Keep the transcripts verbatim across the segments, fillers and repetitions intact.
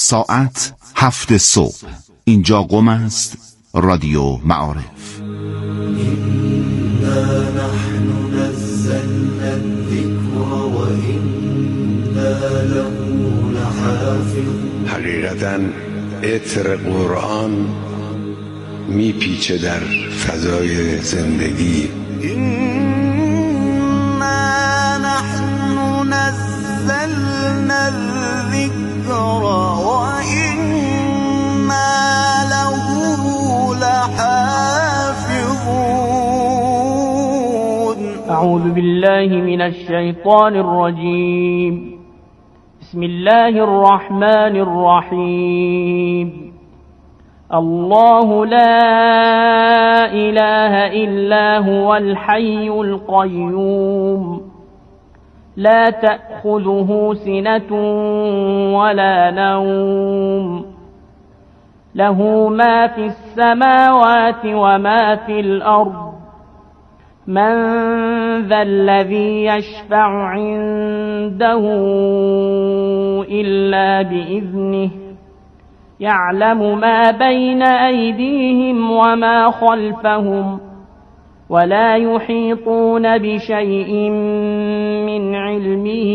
ساعت هفت صبح. اینجا قم است، رادیو معارف. إنا نحن نزلنا الذكر وإنا له لحافظون. حقیقتاً عطر قرآن میپیچه در فضای زندگی. إنا نحن نزلنا الذكر وإنا له لحافظون. أعوذ بالله من الشيطان الرجيم. بسم الله الرحمن الرحيم. الله لا إله إلا هو الحي القيوم لا تأخذه سنة ولا نوم له ما في السماوات وما في الأرض من ذا الذي يشفع عنده إلا بإذنه يعلم ما بين أيديهم وما خلفهم ولا يحيطون بشيء من علمه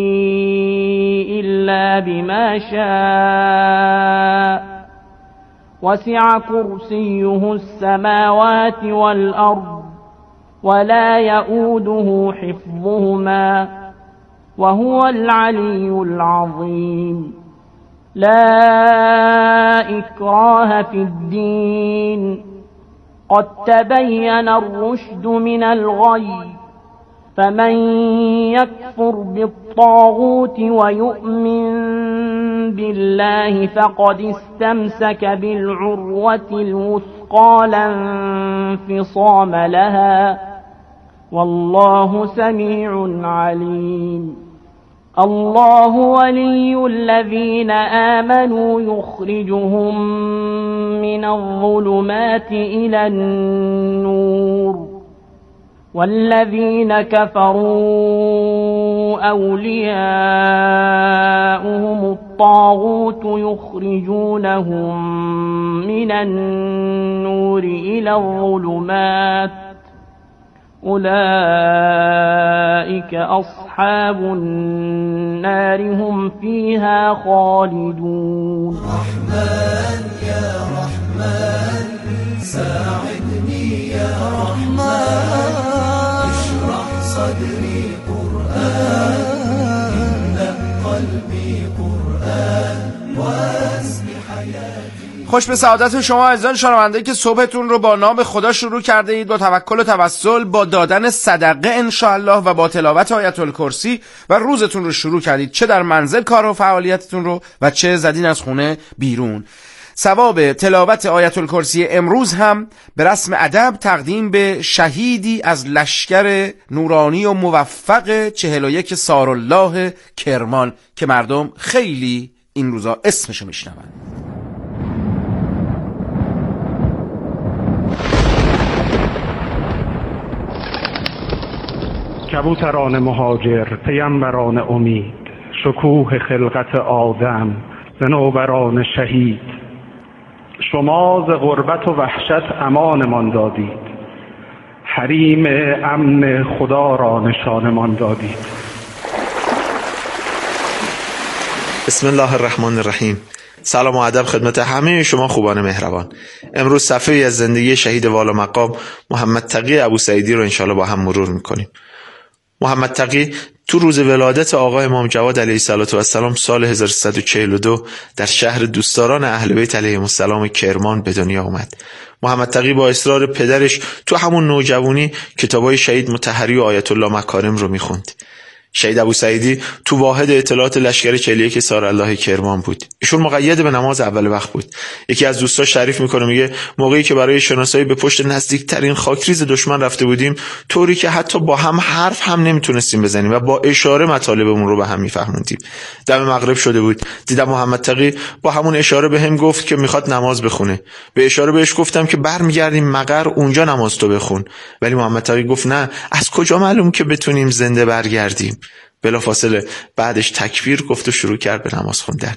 إلا بما شاء وسع كرسيه السماوات والأرض ولا يؤوده حفظهما وهو العلي العظيم. لا إكراه في الدين قد تبين الرشد من الغي فمن يكفر بالطاغوت ويؤمن بالله فقد استمسك بالعروة الوثقى لا انفصام لها والله سميع عليم. الله ولي الذين آمنوا يخرجهم من الظلمات إلى النور والذين كفروا أولياؤهم الطاغوت يخرجونهم من النور إلى الظلمات أولئك أصحاب النار هم فيها خالدون. رحمن يا رحمن ساعدني يا رحمن اشرح صدري قرآن إن قلبي قرآن واسم حياتي. خوش به سعادت شما عزیزان شنونده که صبحتون رو با نام خدا شروع کرده اید، با توکل و توسل، با دادن صدقه انشاءالله و با تلاوت آیت الکرسی و روزتون رو شروع کردید، چه در منزل کار و فعالیتتون رو و چه زدین از خونه بیرون. ثواب تلاوت آیت الکرسی امروز هم به رسم ادب تقدیم به شهیدی از لشکر نورانی و موفق چهل و یک سارالله کرمان که مردم خیلی این روزا اسمشو میشنون. کبوتران مهاجر، پیامبران امید، شکوه خلقت آدم، صنوبران شهید، شما ز غربت و وحشت امانمان دادید، حریم امن خدا را نشانمان دادید. بسم الله الرحمن الرحیم. سلام و ادب خدمت همه شما خوبان مهربان. امروز صفحه‌ای از زندگی شهید والا مقام محمد تقی ابوسعیدی رو انشالله با هم مرور میکنیم. محمد تقی تو روز ولادت آقا امام جواد علیه السلام سال هزار و سیصد و چهل و دو در شهر دوستداران اهل بیت علیهم السلام کرمان به دنیا اومد. محمد تقی با اصرار پدرش تو همون نوجوانی کتابای شهید مطهری و آیت الله مکارم رو میخوند. شهید ابوسعیدی تو واحد اطلاعات لشکر چهل و یک سارالله کرمان بود. ایشون مقید به نماز اول وقت بود. یکی از دوستاش تعریف میکنه، میگه موقعی که برای شناسایی به پشت نزدیکترین خاکریز دشمن رفته بودیم، طوری که حتی با هم حرف هم نمیتونستیم بزنیم و با اشاره مطالبمون رو به هم میفهموندیم. دم مغرب شده بود، دیدم محمد تقی با همون اشاره به هم گفت که میخواد نماز بخونه. به اشاره بهش گفتم که برمیگردیم مقر، اونجا نماز تو بخون. ولی محمد تقی گفت نه، از کجا معلوم که بتونیم زنده برگردیم؟ بلافاصله بعدش تکبیر گفت و شروع کرد به نماز خوندن.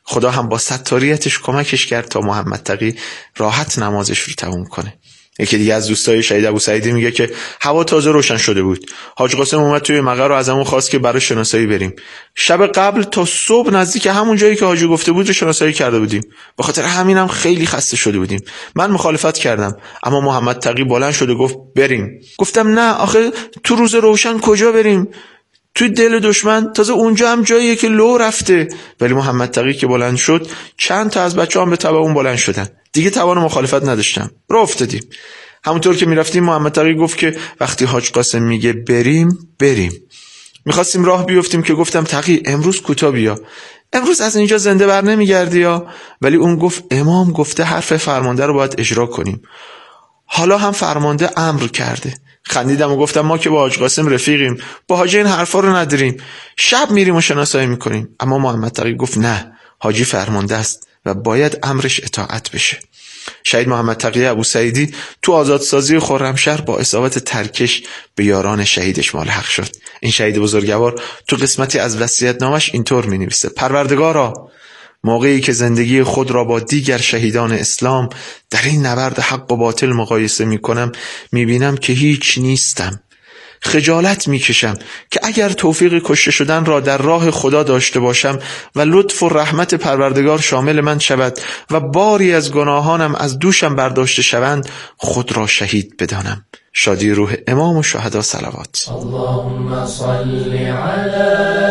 خدا هم با ستاریتش کمکش کرد تا محمد تقی راحت نمازش رو تموم کنه. یکی دیگه از دوستای شهید ابوسعیدی میگه که هوا تازه روشن شده بود. حاج قاسم اومد توی مقر رو ازمون خواست که برای شناسایی بریم. شب قبل تا صبح نزدیک همون جایی که حاجی گفته بود رو شناسایی کرده بودیم. به خاطر همینم خیلی خسته شده بودیم. من مخالفت کردم، اما محمد تقی بلند شد و گفت بریم. گفتم نه آخه تو روز روشن کجا بریم؟ توی دل دشمن، تازه اونجا هم جاییه که لو رفته. ولی محمد تقی که بلند شد، چند تا از بچه‌ها هم به تبع اون بلند شدن. دیگه توان مخالفت نداشتم، راه افتادیم. همونطور که میرفتیم محمد تقی گفت که وقتی حاج قاسم میگه بریم بریم. میخواستیم راه بیفتیم که گفتم تقی امروز کوتاه بیا، امروز از اینجا زنده بر نمیگردی یا. ولی اون گفت امام گفته حرف فرمانده رو باید اجرا کنیم، حالا هم فرمانده امر کرده. خندیدم و گفتم ما که با حاج قاسم رفیقیم، با حاجی این حرفا رو نداریم، شب میریم و شناسایی میکنیم. اما محمد تقی گفت نه، حاجی فرمانده است و باید امرش اطاعت بشه. شهید محمد تقی ابوسعیدی تو آزادسازی خرمشهر با اصابت ترکش به یاران شهیدش ملحق شد. این شهید بزرگوار تو قسمتی از وصیت‌نامش اینطور می‌نویسه: پروردگارا، موقعی که زندگی خود را با دیگر شهیدان اسلام در این نبرد حق و باطل مقایسه می‌کنم، می‌بینم که هیچ نیستم. خجالت میکشم که اگر توفیق کشته شدن را در راه خدا داشته باشم و لطف و رحمت پروردگار شامل من شود و باری از گناهانم از دوشم برداشته شوند، خود را شهید بدانم. شادی روح امام و شهدا صلوات. اللهم صل علی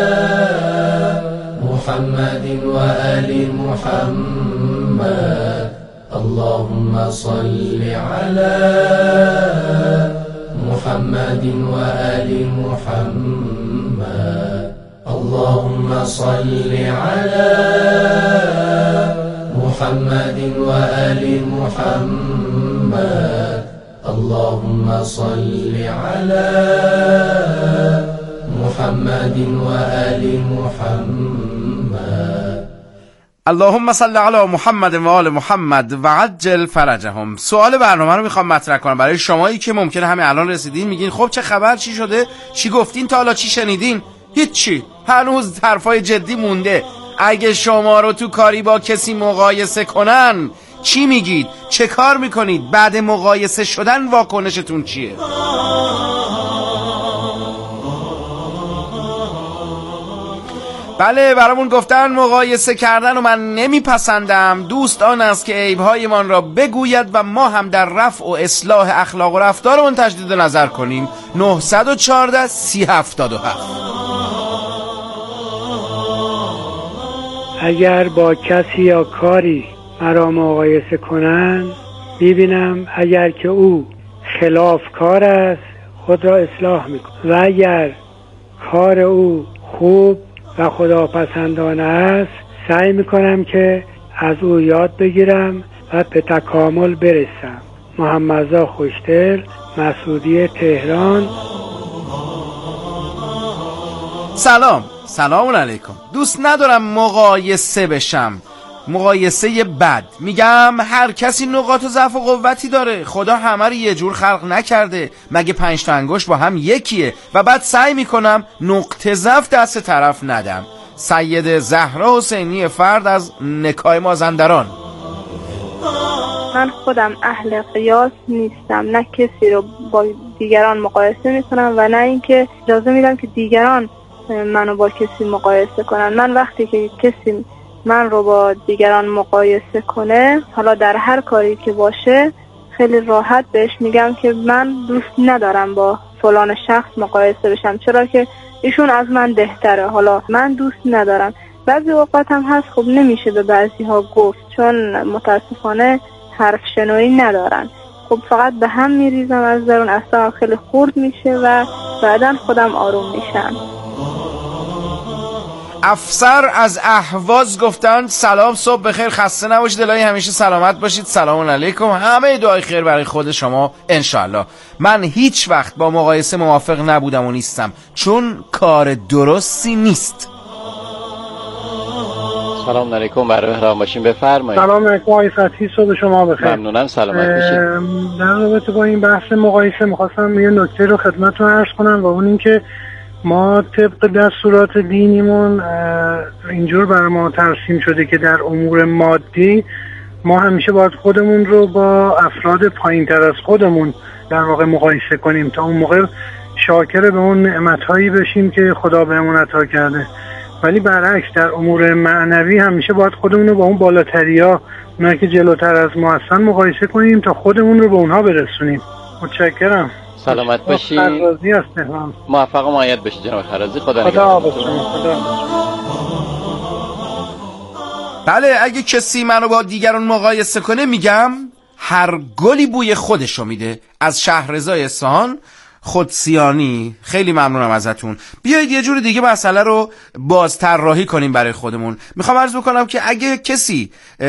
محمد و آل محمد. اللهم صل علی محمد و آل محمد. اللهم صل علی محمد و آل محمد. اللهم صل علی محمد و آل محمد. اللهم صل علی محمد و آل محمد و عجل فرجهم. سوال برنامه رو میخوام مطرح کنم برای شمایی که ممکنه همین الان رسیدین، میگین خب چه خبر، چی شده، چی گفتین تا حالا، چی شنیدین؟ هیچی، هنوز حرفای جدی مونده. اگه شما رو تو کاری با کسی مقایسه کنن چی میگید؟ چه کار میکنید؟ بعد مقایسه شدن واکنشتون چیه؟ بله، برامون گفتن مقایسه کردن و من نمیپسندم. دوست آن است که عیبهای من را بگوید و ما هم در رفع و اصلاح اخلاق و رفتارمون تجدید نظر کنیم. نه یک چهار سه هفت هفت. اگر با کسی یا کاری مرا مقایسه کنند، میبینم اگر که او خلاف کار است خود را اصلاح میکنم و اگر کار او خوب و خداپسندانه است سعی میکنم که از او یاد بگیرم و به تکامل برسم. محمدرضا خوشدل، مسعودی، تهران. سلام سلام علیکم. دوست ندارم مقایسه بشم، مقایسه بد. میگم هر کسی نقاط ضعف و قوتی داره، خدا همه رو یه جور خلق نکرده، مگه پنج تا انگشت با هم یکیه؟ و بعد سعی میکنم نقطه ضعف دست طرف ندم. سید زهرا حسینی، فرد از نکای مازندران. من خودم اهل قیاس نیستم، نه کسی رو با دیگران مقایسه میکنم و نه اینکه اجازه میدم که دیگران منو با کسی مقایسه کنن. من وقتی که کسی من رو با دیگران مقایسه کنه، حالا در هر کاری که باشه، خیلی راحت بهش میگم که من دوست ندارم با فلان شخص مقایسه بشم، چرا که ایشون از من بهتره. حالا من دوست ندارم. بعضی اوقات هم هست خب نمیشه به بعضی ها گفت، چون متاسفانه حرف شنوی ندارن. خب فقط به هم میریزم از درون، اصلا خیلی خورد میشه و بعداً خودم آروم میشم. افسر از اهواز گفتن سلام، صبح بخیر، خسته نباشید، الهی همیشه سلامت باشید. سلام علیکم، همه دعای خیر برای خود شما انشالله. من هیچ وقت با مقایسه موافق نبودم و نیستم، چون کار درستی نیست. سلام علیکم، برای مهربان باشین، بفرمایید. سلام علیکم آقای فتحی، صبح شما بخیر. ممنونم، سلامت باشید. در رابطه با این بحث مقایسه میخواستم یه نکته رو خدمتتون عرض کنم و اون این که ما طبق دستورات دینیمون اینجور برای ما ترسیم شده که در امور مادی ما همیشه باید خودمون رو با افراد پایین تر از خودمون در واقع مقایسه کنیم تا اون موقع شاکر به اون نعمتهایی بشیم که خدا بهمون عطا کرده. ولی برعکس در امور معنوی همیشه باید خودمون رو با اون بالاتریا، اونایی که جلوتر از ما هستن، مقایسه کنیم تا خودمون رو به اونها برسونیم. متشکرم. سلامت باشید. خرازی هستم. موفق و مؤید باشید جناب خرازی. خدا خدا نگهدار. بله، اگه کسی منو با دیگران مقایسه کنه میگم هر گلی بوی خودشو میده. از شهرزای اصفهان خودسیانی. خیلی ممنونم ازتون. بیایید یه جور دیگه مسئله رو بازطراحی کنیم برای خودمون. میخوام عرض بکنم که اگه کسی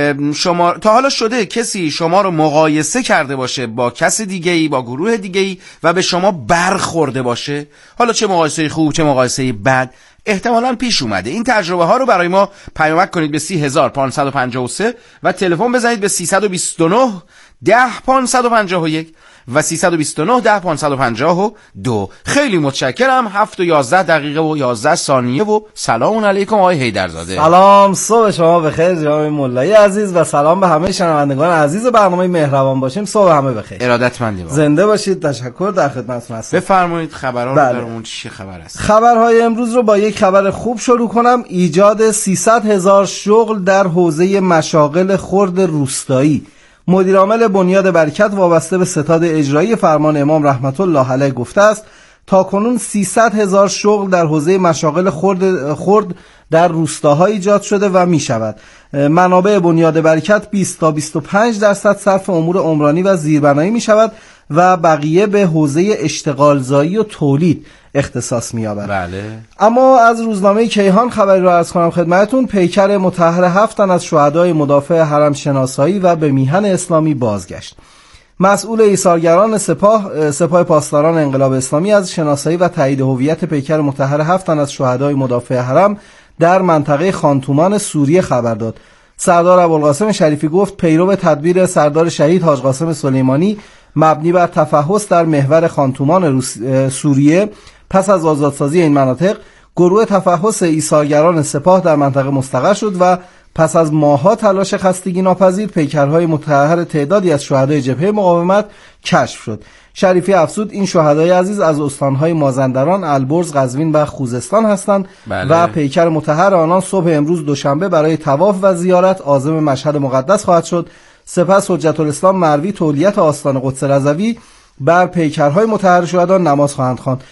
شما تا حالا شده کسی شما رو مقایسه کرده باشه با کسی دیگه‌ای، با گروه دیگه‌ای و به شما برخورده باشه، حالا چه مقایسه خوب چه مقایسه بد، احتمالاً پیش اومده. این تجربه ها رو برای ما پیامک کنید به سی هزار پانصد و پنجاه و سه و تلفن بزنید به سیصد و بیست و نه ده پانصد و پنجاه و یک و سیصد و بیست و نه ده پانصد و پنجاه و دو. خیلی متشکرم. هفت و یازده دقیقه و یازده ثانیه و سلام علیکم آقای حیدرزاده. سلام، صبح شما بخیر جناب مولایی عزیز و سلام به همه شنوندگان عزیز برنامه مهربان باشیم. صبح همه بخیر. ارادتمندی بابا. زنده باشید. تشکر. در خدمتتون هستم. بفرمایید خبران بله. درمون چی خبر است؟ خبرهای امروز رو با یک خبر خوب شروع کنم. ایجاد سیصد هزار شغل در حوزه مشاغل خرد روستایی. مدیرعامل بنیاد برکت وابسته به ستاد اجرایی فرمان امام رحمت الله علیه گفته است تا کنون سیصد هزار شغل در حوزه مشاغل خرد, خرد در روستاها ایجاد شده و می شود. منابع بنیاد برکت بیست تا بیست و پنج درصد صرف امور عمرانی و زیربنایی می شود و بقیه به حوزه اشتغالزایی و تولید اختصاص می‌یابد. بله. اما از روزنامه کیهان خبری را عرض کنم خدمتتون. پیکر مطهر هفت تن از شهدای مدافع حرم شناسایی و به میهن اسلامی بازگشت. مسئول ایثارگران سپاه سپاه پاسداران انقلاب اسلامی از شناسایی و تایید هویت پیکر مطهر هفت تن از شهدای مدافع حرم در منطقه خانتومان سوریه خبر داد. سردار ابوالقاسم شریفی گفت پیرو تدبیر سردار شهید حاج قاسم سلیمانی مبنی بر تفحص در محور خانتومان سوریه پس از آزادسازی این مناطق، گروه تفحص ایثارگران سپاه در منطقه مستقر شد و پس از ماه‌ها تلاش خستگی ناپذیر پیکرهای مطهر تعدادی از شهدای جبهه مقاومت کشف شد. شریفی افزود این شهدای عزیز از استانهای مازندران، البرز، قزوین و خوزستان هستند. بله. و پیکر مطهر آنان صبح امروز دوشنبه برای طواف و زیارت عازم مشهد مقدس خواهد شد. سپس حجت الاسلام مروی تولیت آستان قدس رضوی بر پیکرهای مطهر شهدا نماز خواهند خواند.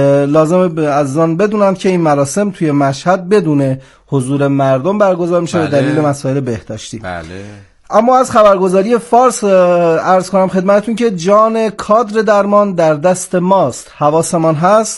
لازم از آن بدونم که این مراسم توی مشهد بدون حضور مردم برگزار میشه به دلیل مسائل بهداشتی. بله. اما از خبرگزاری فارس عرض کنم خدمتتون که جان کادر درمان در دست ماست. حواسمان هست.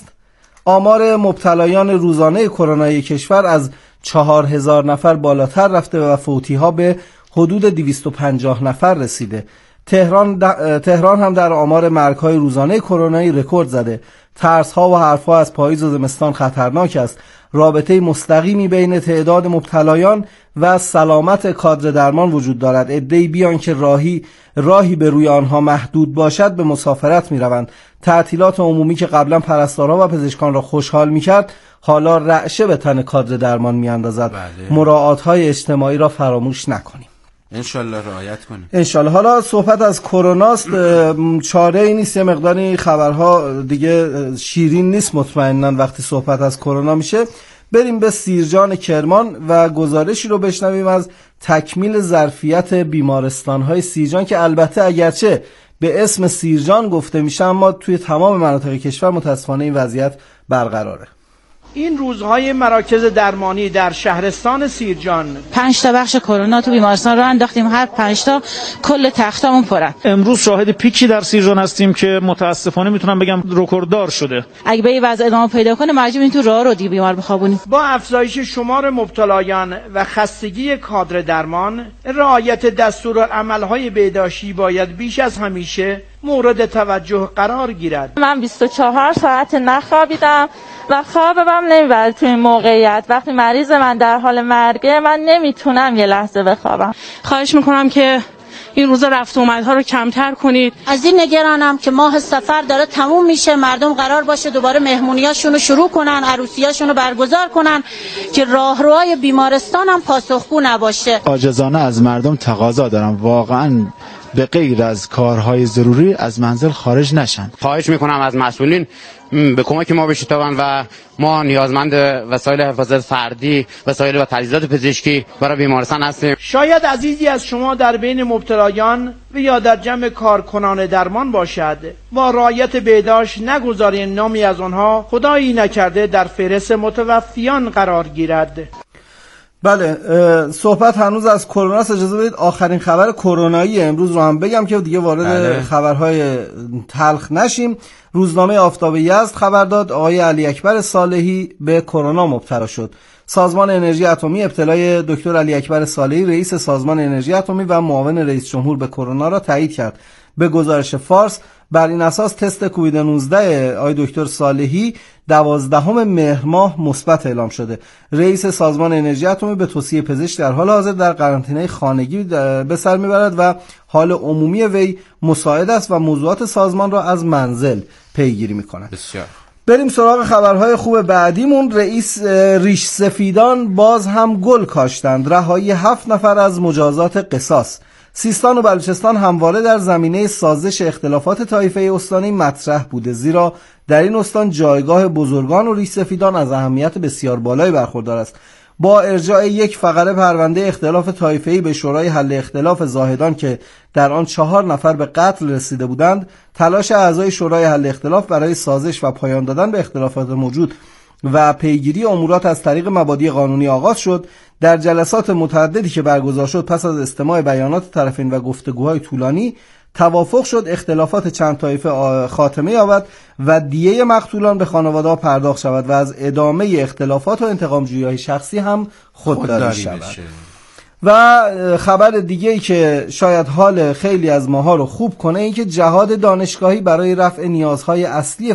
آمار مبتلایان روزانه کرونای کشور از چهار هزار نفر بالاتر رفته و فوتی ها به حدود دویست و پنجاه نفر رسیده. تهران, تهران هم در آمار مرگ‌های روزانه کرونایی رکورد زده. ترس‌ها و حرف‌ها از پاییز و زمستان خطرناک است. رابطه مستقیمی بین تعداد مبتلایان و سلامت کادر درمان وجود دارد. عده‌ای بیان که راهی راهی به روی آنها محدود باشد به مسافرت می‌روند. تعطیلات عمومی که قبلا پرستارها و پزشکان را خوشحال می‌کرد حالا رعشه به تن کادر درمان می‌اندازد. بله. مراعات‌های اجتماعی را فراموش نکنیم. انشالله رعایت کنیم. انشالله. حالا صحبت از کروناست، چاره ای نیست، یه مقداری خبرها دیگه شیرین نیست مطمئناً وقتی صحبت از کرونا میشه. بریم به سیرجان کرمان و گزارشی رو بشنویم از تکمیل ظرفیت بیمارستان‌های سیرجان که البته اگرچه به اسم سیرجان گفته میشه اما توی تمام مناطق کشور متاسفانه این وضعیت برقراره. این روزهای مراکز درمانی در شهرستان سیرجان پنج تا بخش کرونا تو بیمارستان رو انداختیم، هر پنج تا کل تختامون پره. امروز شاهد پیکی در سیرجان هستیم که متاسفانه میتونم بگم رکورددار شده. اگه به این وضع ادامه پیدا کنه مجبوریم تو راه رو دیگه بیمار بخوابونیم. با افزایش شمار مبتلایان و خستگی کادر درمان، رعایت دستورالعمل‌های بهداشتی باید بیش از همیشه مورد توجه قرار گیرد. من بیست و چهار ساعت نخوابیدم و خوابم نمیبره توی این موقعیت. وقتی مریض من در حال مرگه من نمیتونم یه لحظه بخوابم. خواهش میکنم که این روزا رفت اومدها رو کمتر کنید. از این نگرانم که ماه سفر داره تموم میشه، مردم قرار باشه دوباره مهمونیاشون رو شروع کنن، عروسیاشون رو برگزار کنن که راهروهای بیمارستان هم پاسخگو نباشه. عاجزانه از مردم تقاضا دارم واقعا به غیر از کارهای ضروری از منزل خارج نشن. خواهش میکنم از مسئولین به کمک ما بشتابن و ما نیازمند وسایل حفاظت فردی، وسایل و تجهیزات پزشکی برای بیمارستان هستیم. شاید عزیزی از شما در بین مبتلایان و یا در جمع کارکنان درمان باشد. با رعایت بهداشت نگذارین نامی از آنها خدایی نکرده در فهرست متوفیان قرار گیرد. بله، صحبت هنوز از کرونا است. اجازه بدید آخرین خبر کرونایی امروز رو هم بگم که دیگه وارد بله. خبرهای تلخ نشیم. روزنامه آفتاب یزد خبر داد آقای علی اکبر صالحی به کرونا مبتلا شد. سازمان انرژی اتمی ابتلای دکتر علی اکبر صالحی رئیس سازمان انرژی اتمی و معاون رئیس جمهور به کرونا را تایید کرد. به گزارش فارس بر این اساس تست کووید نوزده آقای دکتر صالحی دوازدهم مهر ماه مثبت اعلام شده. رئیس سازمان انرژی اتمی به توصیه پزشک در حال حاضر در قرنطینه خانگی به سر میبرد و حال عمومی وی مساعد است و موضوعات سازمان را از منزل پیگیری میکند. بسیار. بریم سراغ خبرهای خوب بعدیمون. رئیس ریش سفیدان باز هم گل کاشتند. رهایی هفت نفر از مجازات قصاص. سیستان و بلوچستان همواره در زمینه سازش اختلافات طایفه استانی مطرح بوده، زیرا در این استان جایگاه بزرگان و ریش سفیدان از اهمیت بسیار بالایی برخوردار است. با ارجاع یک فقره پرونده اختلاف طایفه‌ای به شورای حل اختلاف زاهدان که در آن چهار نفر به قتل رسیده بودند، تلاش اعضای شورای حل اختلاف برای سازش و پایان دادن به اختلافات موجود و پیگیری امورات از طریق مبادی قانونی آغاز شد. در جلسات متعددی که برگزار شد پس از استماع بیانات طرفین و گفتگوهای طولانی توافق شد اختلافات چند طایفه خاتمه یابد و دیه مقتولان به خانواده‌ها پرداخت شود و از ادامه اختلافات و انتقام‌جویی‌های شخصی هم خودداری شود. و خبر دیگه‌ای که شاید حال خیلی از ماها رو خوب کنه این که جهاد دانشگاهی برای رفع نیازهای اصلی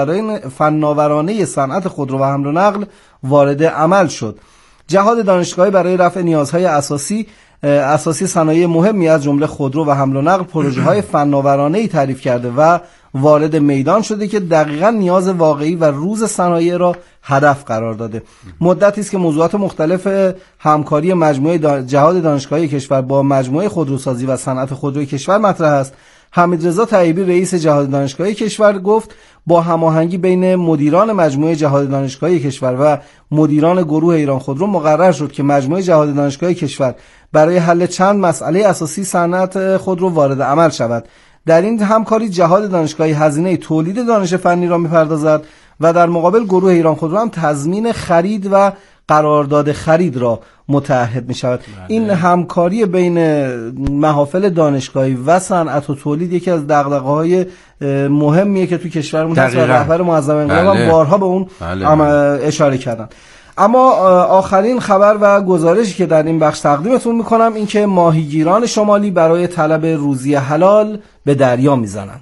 فناورانه صنعت خودرو و حمل و نقل وارد عمل شد. جهاد دانشگاهی برای رفع نیازهای اساسی اساسی صنایع مهمی از جمله خودرو و حمل و نقل پروژه‌های فناورانه‌ای تعریف کرده و وارد میدان شده که دقیقاً نیاز واقعی و روز صنایع را هدف قرار داده. مدتی است که موضوعات مختلف همکاری مجموعه جهاد دانشگاهی کشور با مجموعه خودروسازی و صنعت خودروی کشور مطرح است. حمیدرضا طیبی رئیس جهاد دانشگاهی کشور گفت با هماهنگی بین مدیران مجموعه جهاد دانشگاهی کشور و مدیران گروه ایران خودرو مقرر شد که مجموعه جهاد دانشگاهی کشور برای حل چند مسئله اساسی صنعت خودرو وارد عمل شود. در این همکاری جهاد دانشگاهی هزینه تولید دانش فنی را می‌پردازد و در مقابل گروه ایران خودرو هم تضمین خرید و قرارداد خرید را متعهد می شود. این همکاری بین محافل دانشگاهی و صنعت و تولید یکی از دغدغه‌های مهمیه که تو کشورمون هست و رهبر معظم انقلاب هم بارها به اون بله. اشاره کردن. اما آخرین خبر و گزارشی که در این بخش تقدیمتون میکنم این که ماهیگیران شمالی برای طلب روزی حلال به دریا میزنند.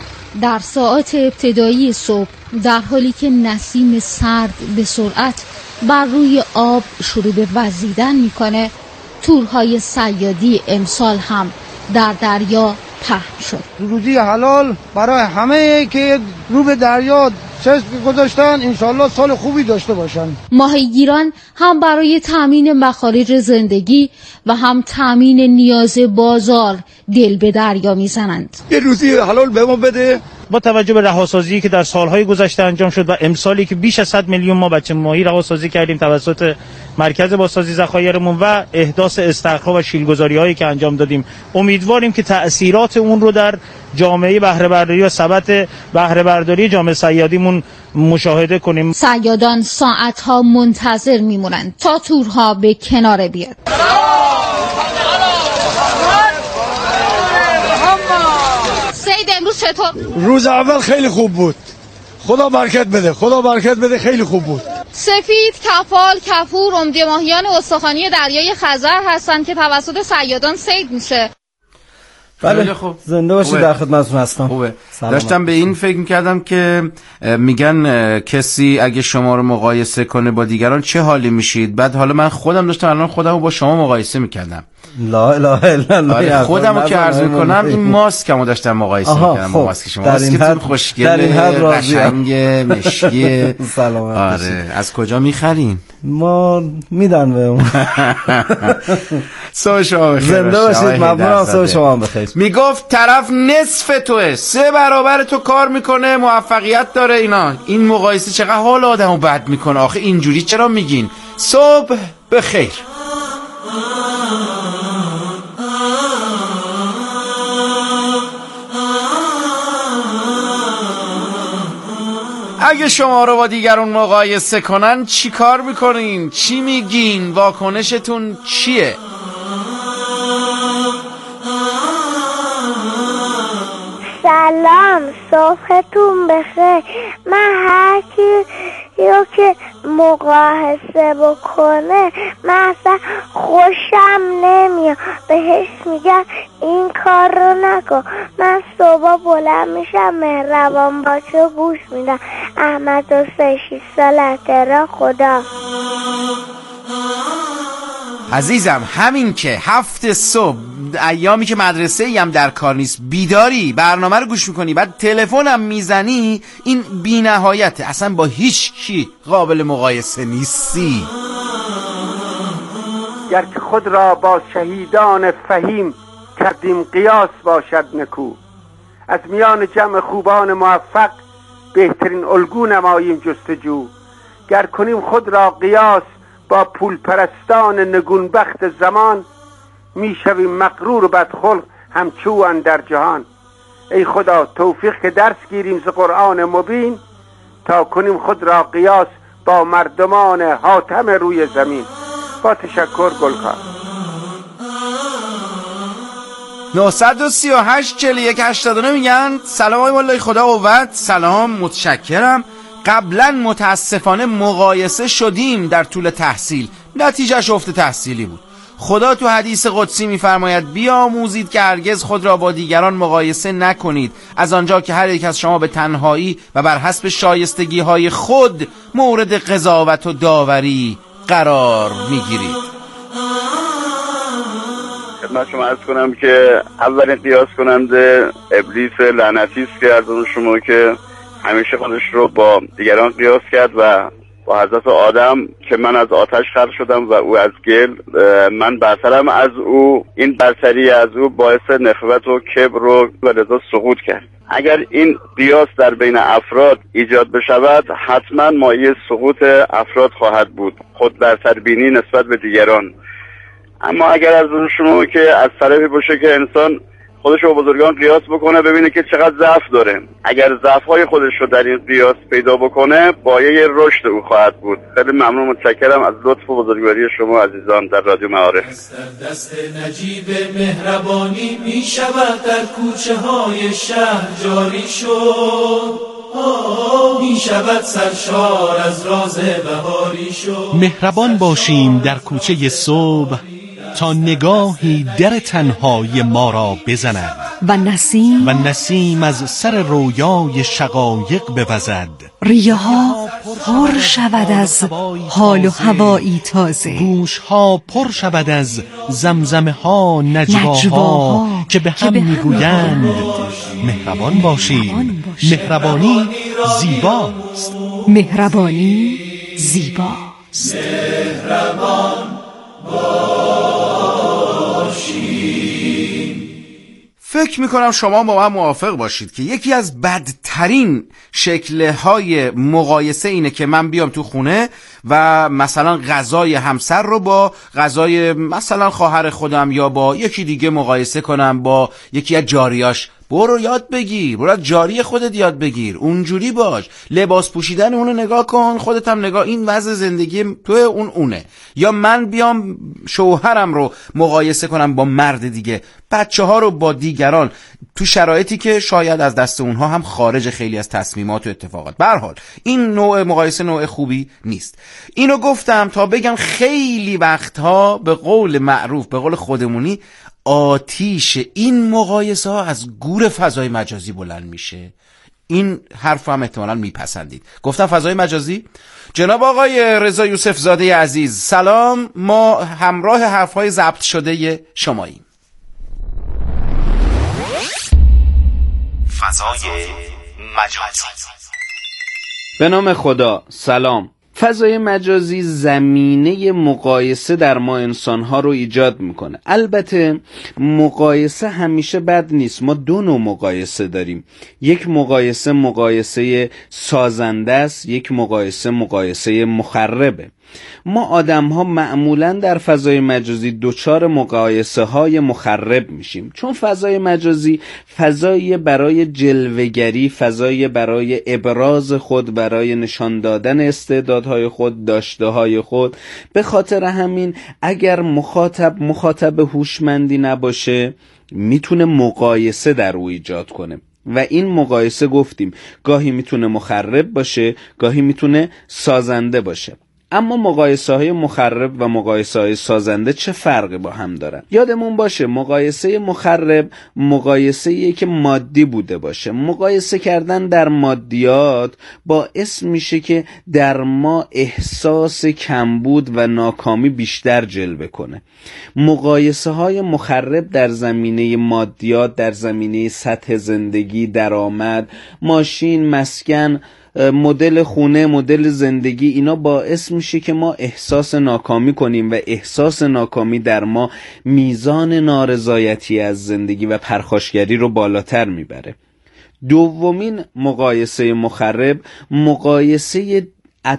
در ساعات ابتدایی صبح در حالی که نسیم سرد به سرعت بر روی آب شروع به وزیدن میکنه، تورهای صیادی امسال هم در دریا پهن شد. روزی حلال برای همه که رو به دریا چشم گذاشتن انشالله سال خوبی داشته باشن. ماهیگیران هم برای تامین مخارج زندگی و هم تامین نیاز بازار دل به دریا میزنند. یه روزی حلال به ما بده. با توجه به رهاسازی که در سالهای گذشته انجام شد و امسالی که بیش از صد میلیون ما بچه ماهی رهاسازی کردیم توسط مرکز بازسازی ذخایرمون و احداث استخرها و شیلگذاری‌هایی که انجام دادیم، امیدواریم که تأثیرات اون رو در جامعه بهره برداری و ثبات بهره برداری جامعه صیادیمون مشاهده کنیم. صیادان ساعت‌ها منتظر میمونند تا تورها به کنار بیاد. سید امروز چطور؟ روز اول خیلی خوب بود. خدا برکت بده. خدا برکت بده خیلی خوب بود. سفید، کفال، کپور، عمده ماهیان استخوانی دریای خزر هستند که توسط صیادان صید میشه. بله خب زنده باشید، در خدمتتون هستم. خوبه. داشتم به این فکر می‌کردم که میگن کسی اگه شما رو مقایسه کنه با دیگران چه حالی میشید. بعد حالا من خودم داشتم الان خودم رو با شما مقایسه می‌کردم. لا اله الا الله. خودمو که عرض میکنم این ماسکمو داشتم مقایسه میکنم با ماسک شما. ماسکتون خوشگله، قشنگ، مشکی. سلامت باشید. آره از کجا میخرین؟ ما میدن بهمون. صبح شما بخیر. زنده باشید. ممنونم. صبح شما بخیر. میگفت طرف نصف توه، سه برابر تو کار میکنه، موفقیت داره. اینا این مقایسه چقدر حال آدمو بد میکنه. آخه اینجوری چرا میگین؟ صبح بخیر. اگه شما رو با دیگرون مقایسه کنن چی کار میکنین؟ چی میگین؟ واکنشتون چیه؟ سلام، صبحتون بخیر. من هر کی یا که مقایسه بکنه من اصلا خوشم نمیاد، بهش میگم این کار رو نکن. من صبح بلند میشم مهربان باشه گوش میدم. احمد حسین شش سالته را خدا. عزیزم همین که هفت صبح ایامی که مدرسه ای هم در کار نیست بیداری برنامه رو گوش میکنی، بعد تلفن هم میزنی، این بی نهایته. اصلا با هیچ کی قابل مقایسه نیستی. گر که خود را با شهیدان فهیم کردیم قیاس باشد نکو. از میان جمع خوبان موفق بهترین الگو نماییم جستجو. گر کنیم خود را قیاس با پول پرستان نگونبخت زمان میشویم مغرور و بدخلق همچو اندر جهان. ای خدا توفیق که درس گیریم ز قرآن مبین تا کنیم خود را قیاس با مردمان حاتم روی زمین. با تشکر گلکار. نه سه هشت چهل و یک هشتاد و نه میگن سلام آقای مولای خدا قوت. سلام، متشکرم. قبلا متاسفانه مقایسه شدیم در طول تحصیل، نتیجهش افت تحصیلی بود. خدا تو حدیث قدسی میفرماید بیاموزید که هرگز خود را با دیگران مقایسه نکنید، از آنجا که هر یک از شما به تنهایی و بر حسب شایستگی های خود مورد قضاوت و داوری قرار میگیرید. خدمت شما عرض کنم که اولین قیاس کننده ابلیس لعنتی است که از شما که همیشه خودش رو با دیگران قیاس کرد و با حضرت آدم که من از آتش خلق شدم و او از گل، من برترم از او. این برتری از او باعث نخوت و کبر و لذا سقوط کرد. اگر این قیاس در بین افراد ایجاد بشود حتما مایه سقوط افراد خواهد بود، خود برتربینی نسبت به دیگران. اما اگر از شما که از طرفی باشه که انسان خودش رو بزرگان قیاس بکنه ببینه که چقدر ضعف داره، اگر ضعف‌های خودش رو در این قیاس پیدا بکنه بایه رشد او خواهد بود. خیلی ممنون، متشکرم از لطف و بزرگواری شما عزیزان در رادیو معارف. در دست نجیب مهربانی می شود در کوچه های شهر جاری شد، می شود سرشار از راز بهاری شد. مهربان باشیم در کوچه صبح تا نگاهی در تنهای ما را بزند و نسیم و نسیم از سر رویای شقایق بوزد. ریه ها پر شود از حال و هوایی تازه، گوش ها پر شود از زمزمه ها، نجواها, نجواها که به هم میگویند مهربان باشید. مهربانی زیباست. مهربانی زیباست. مهربان فکر میکنم شما با من موافق باشید که یکی از بدترین شکل‌های مقایسه اینه که من بیام تو خونه و مثلا غذای همسر رو با غذای مثلا خواهر خودم یا با یکی دیگه مقایسه کنم با یکی از جاریاش. برو یاد بگیر، برو از جاری خودت یاد بگیر، اونجوری باش، لباس پوشیدن اونو نگاه کن، خودت هم نگاه، این وضع زندگی تو اون اونه. یا من بیام شوهرم رو مقایسه کنم با مرد دیگه، بچه ها رو با دیگران، تو شرایطی که شاید از دست اونها هم خارج خیلی از تصمیمات و اتفاقات. به هر حال این نوع مقایسه نوع خوبی نیست. اینو گفتم تا بگم خیلی وقتها به قول معروف، به قول خودمونی، آتیش این مقایسه ها از گور فضای مجازی بلند میشه. این حرف هم احتمالاً میپسندید. گفتم فضای مجازی، جناب آقای رضا یوسف زاده عزیز سلام، ما همراه حرفهای ضبط شده شماییم. فضای مجازی. به نام خدا، سلام. فضای مجازی زمینه مقایسه در ما انسانها رو ایجاد میکنه. البته مقایسه همیشه بد نیست. ما دو نوع مقایسه داریم. یک مقایسه مقایسه سازنده است، یک مقایسه مقایسه مخربه. ما آدم ها معمولا در فضای مجازی دوچار مقایسه های مخرب میشیم، چون فضای مجازی فضایی برای جلوه‌گری، فضایی برای ابراز خود، برای نشان دادن استعدادهای خود، داشته های خود. به خاطر همین اگر مخاطب مخاطب هوشمندی نباشه میتونه مقایسه در او ایجاد کنه و این مقایسه گفتیم گاهی میتونه مخرب باشه، گاهی میتونه سازنده باشه. اما مقایسه های مخرب و مقایسه های سازنده چه فرقی با هم دارن؟ یادمون باشه مقایسه مخرب مقایسه‌ایه که مادی بوده باشه. مقایسه کردن در مادیات باعث میشه که در ما احساس کمبود و ناکامی بیشتر جلوه کنه. مقایسه های مخرب در زمینه مادیات، در زمینه سطح زندگی، درآمد، ماشین، مسکن، مدل خونه، مدل زندگی، اینا باعث میشه که ما احساس ناکامی کنیم و احساس ناکامی در ما میزان نارضایتی از زندگی و پرخاشگری رو بالاتر میبره. دومین مقایسه مخرب مقایسه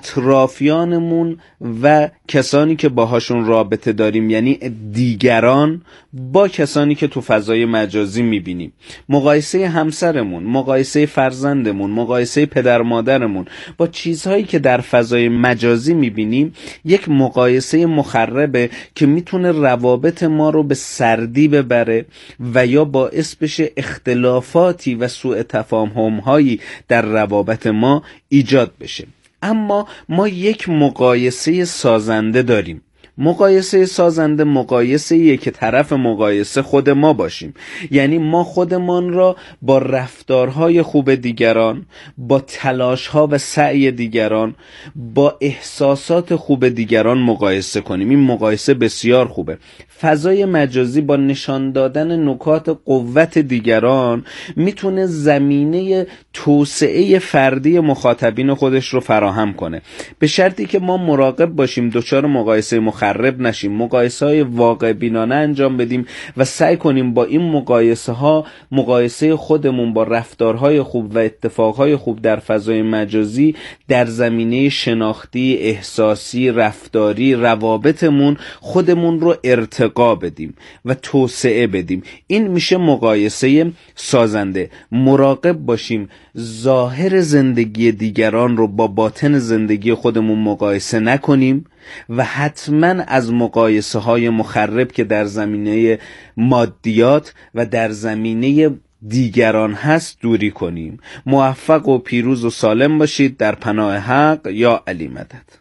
اطرافیانمون و کسانی که باهاشون رابطه داریم، یعنی دیگران، با کسانی که تو فضای مجازی میبینیم. مقایسه همسرمون، مقایسه فرزندمون، مقایسه پدر مادرمون با چیزهایی که در فضای مجازی میبینیم یک مقایسه مخربه که میتونه روابط ما رو به سردی ببره و یا باعث بشه اختلافاتی و سوء تفاهم‌هایی در روابط ما ایجاد بشه. اما ما یک مقایسه سازنده داریم. مقایسه سازنده مقایسه‌ایه که طرف مقایسه خود ما باشیم، یعنی ما خودمان را با رفتارهای خوب دیگران، با تلاشها و سعی دیگران، با احساسات خوب دیگران مقایسه کنیم. این مقایسه بسیار خوبه. فضای مجازی با نشان دادن نکات قوت دیگران میتونه زمینه توسعه فردی مخاطبین خودش رو فراهم کنه، به شرطی که ما مراقب باشیم دچار مقایسه مخرب نشیم، مقایسه های واقع بینانه انجام بدیم و سعی کنیم با این مقایسه ها مقایسه خودمون با رفتارهای خوب و اتفاقهای خوب در فضای مجازی در زمینه شناختی، احساسی، رفتاری، روابطمون خودمون رو ارتقا بدیم و توسعه بدیم. این میشه مقایسه سازنده. مراقب باشیم ظاهر زندگی دیگران رو با باطن زندگی خودمون مقایسه نکنیم و حتما از مقایسه های مخرب که در زمینه مادیات و در زمینه دیگران هست دوری کنیم. موفق و پیروز و سالم باشید. در پناه حق. یا علی مدد.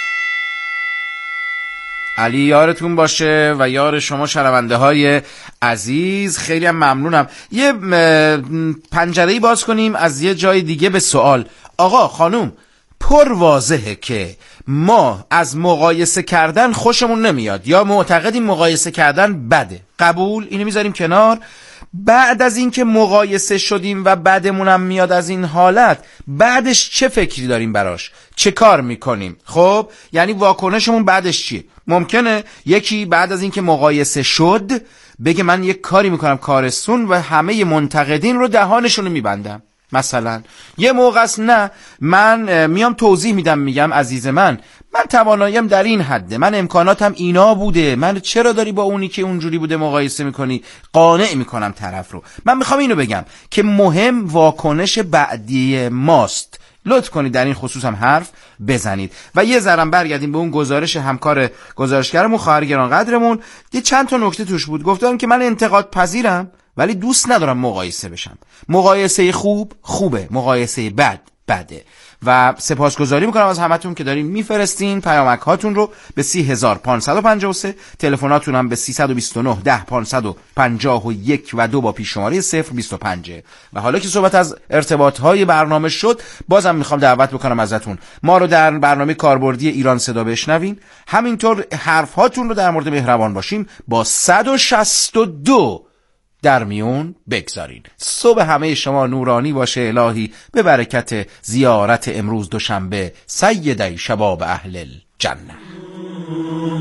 علی یارتون باشه و یار شما شنونده های عزیز. خیلی هم ممنونم. یه پنجره‌ای باز کنیم از یه جای دیگه به سوال. آقا خانوم، پر واضحه که ما از مقایسه کردن خوشمون نمیاد یا معتقدیم مقایسه کردن بده. قبول، اینو میذاریم کنار. بعد از اینکه مقایسه شدیم و بعدمونم میاد از این حالت، بعدش چه فکری داریم براش؟ چه کار میکنیم؟ خب یعنی واکنشمون بعدش چیه؟ ممکنه یکی بعد از اینکه مقایسه شد بگه من یک کاری میکنم کارستون و همه منتقدین رو دهانشون رو میبندم. مثلا یه موقع است نه، من میام توضیح میدم، میگم عزیز من من تواناییم در این حده، من امکاناتم اینا بوده، من چرا داری با اونی که اونجوری بوده مقایسه میکنی؟ قانع میکنم طرف رو. من میخوام اینو بگم که مهم واکنش بعدی ماست. لطف کنید در این خصوص هم حرف بزنید. و یه ذرم برگردیم به اون گزارش همکار گزارشگرمون خواهر گرانقدرمون. یه چند تا نکته توش بود. گفتم که من انتقاد پذیرم ولی دوست ندارم مقایسه بشم. مقایسه خوب خوبه، مقایسه بد بده. و سپاسگزاری میکنم از همتون که دارین میفرستین پیامک هاتون رو به سی هزار و پانصد و پنجاه و سه، تلفناتون هم به سیصد و بیست و نه ده پانصد و پنجاه و یک و دو با پیش شماره صفر بیست و پنج. و حالا که صحبت از ارتباط های برنامه شد، بازم میخوام دعوت بکنم ازتون ما رو در برنامه کاربردی ایران صدا بشنوین، همینطور حرف هاتون رو در مورد مهربان باشیم با صد و شصت و دو در میون بگذارین. صبح همه شما نورانی باشه الهی به برکت زیارت امروز دوشنبه سیدی شباب اهل الجنه.